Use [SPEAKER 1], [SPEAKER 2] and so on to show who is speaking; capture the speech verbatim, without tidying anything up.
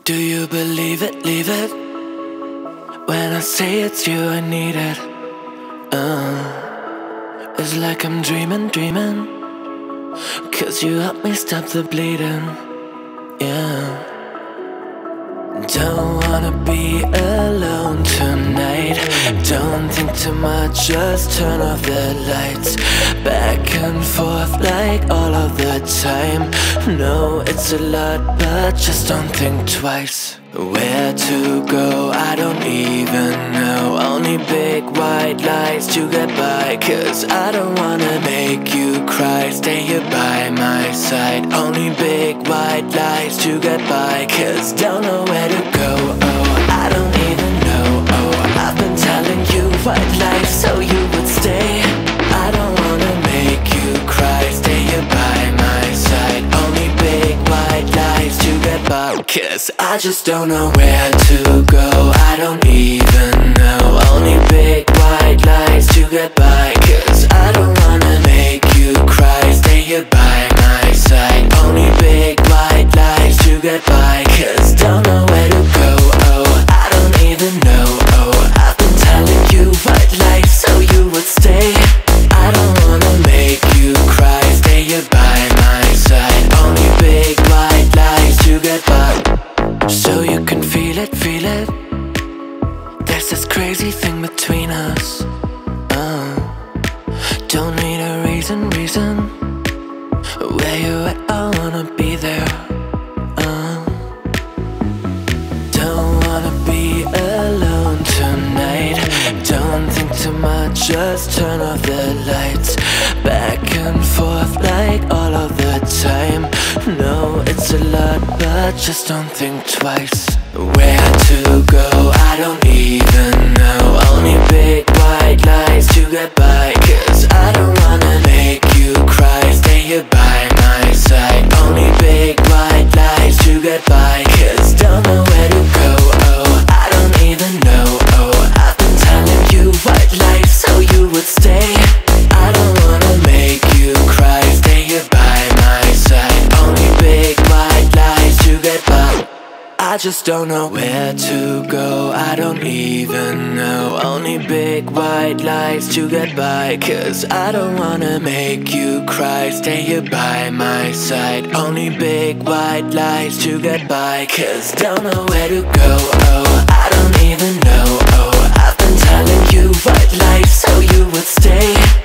[SPEAKER 1] Do you believe it, leave it? When I say it's you, I need it. uh, It's like I'm dreaming, dreaming, 'cause you help me stop the bleeding. Yeah. Don't wanna be alone tonight. Don't think too much, just turn off the lights. Back and forth like all of the time. No, it's a lot, but just don't think twice. Where to go, I don't even know. Only big white lies to get by, 'cause I don't wanna make you cry. Stay here by my side. Only big white lies to get by, 'cause don't know where to go. Oh, I don't even know. Oh, I've been telling you white lies so you would stay. I don't wanna make you cry. Stay here by my side. Only big white lies to get by, 'cause I just don't know where to go. I don't even know. Only big white lies to get by, 'cause I don't wanna make you cry. Stay here by my side. Only big white lies to get by, 'cause don't know where to go. Oh, I don't even know. Oh, I've been telling you white lies so you would stay. I don't wanna make you cry. Stay here by my side. Only big white lies to get by, so you can feel it, feel it. There's this crazy thing between us. Oh, don't need a reason, reason. Where you at, I wanna be there. Oh, don't wanna be alone tonight. Don't think too much, just turn off the lights. Back and forth like all of the time. No, it's a lot, but just don't think twice. Where to go, I don't even know. Only big white lies to get by, 'cause I don't wanna make you cry. Stay here by my side. Only big white lies to get by, 'cause don't know where to go. Oh, I don't even know. Oh, I've been telling you white lies so you would stay. I don't wanna make you cry. Stay here by my side. Only big white lies to get by. I just don't know where to go. I don't even know. Only big white lies to get by, 'cause I don't wanna make you cry. Stay here by my side. Only big white lies to get by, 'cause don't know where to go. Oh, I don't even know. Oh, I've been telling you white lies so you would stay.